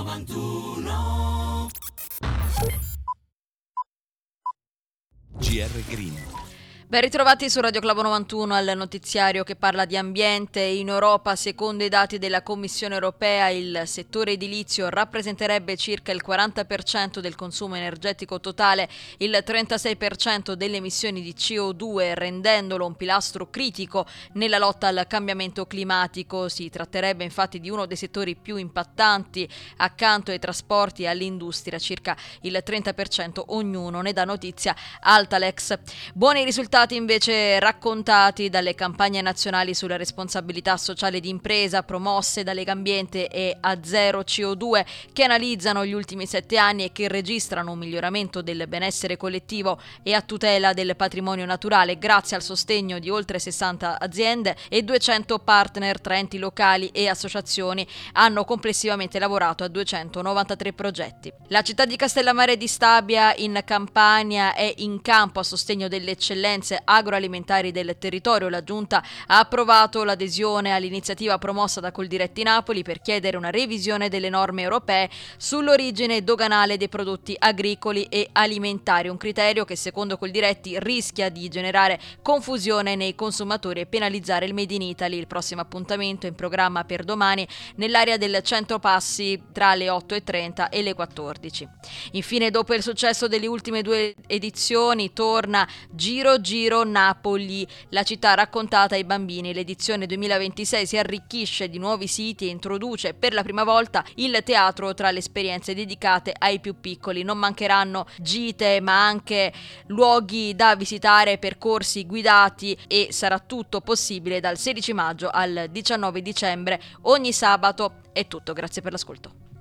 91. GR Green. Ben ritrovati su Radio Club 91 al notiziario che parla di ambiente. In Europa, secondo i dati della Commissione europea, il settore edilizio rappresenterebbe circa il 40% del consumo energetico totale, il 36% delle emissioni di CO2, rendendolo un pilastro critico nella lotta al cambiamento climatico. Si tratterebbe infatti di uno dei settori più impattanti accanto ai trasporti e all'industria, circa il 30% ognuno, ne dà notizia Altalex. Buoni risultati invece raccontati dalle campagne nazionali sulla responsabilità sociale d'impresa promosse da Legambiente e A Zero CO2, che analizzano gli ultimi 7 anni e che registrano un miglioramento del benessere collettivo e a tutela del patrimonio naturale grazie al sostegno di oltre 60 aziende e 200 partner tra enti locali e associazioni. Hanno complessivamente lavorato a 293 progetti. La città di Castellammare di Stabia in Campania è in campo a sostegno delle eccellenze agroalimentari del territorio. La Giunta ha approvato l'adesione all'iniziativa promossa da Coldiretti Napoli per chiedere una revisione delle norme europee sull'origine doganale dei prodotti agricoli e alimentari, un criterio che secondo Coldiretti rischia di generare confusione nei consumatori e penalizzare il Made in Italy. Il prossimo appuntamento è in programma per domani nell'area del Centro Passi tra le 8:30 e le 14. Infine, dopo il successo delle ultime 2 edizioni, torna Giro Napoli, la città raccontata ai bambini. L'edizione 2026 si arricchisce di nuovi siti e introduce per la prima volta il teatro tra le esperienze dedicate ai più piccoli. Non mancheranno gite, ma anche luoghi da visitare, percorsi guidati, e sarà tutto possibile dal 16 maggio al 19 dicembre ogni sabato. È tutto, grazie per l'ascolto.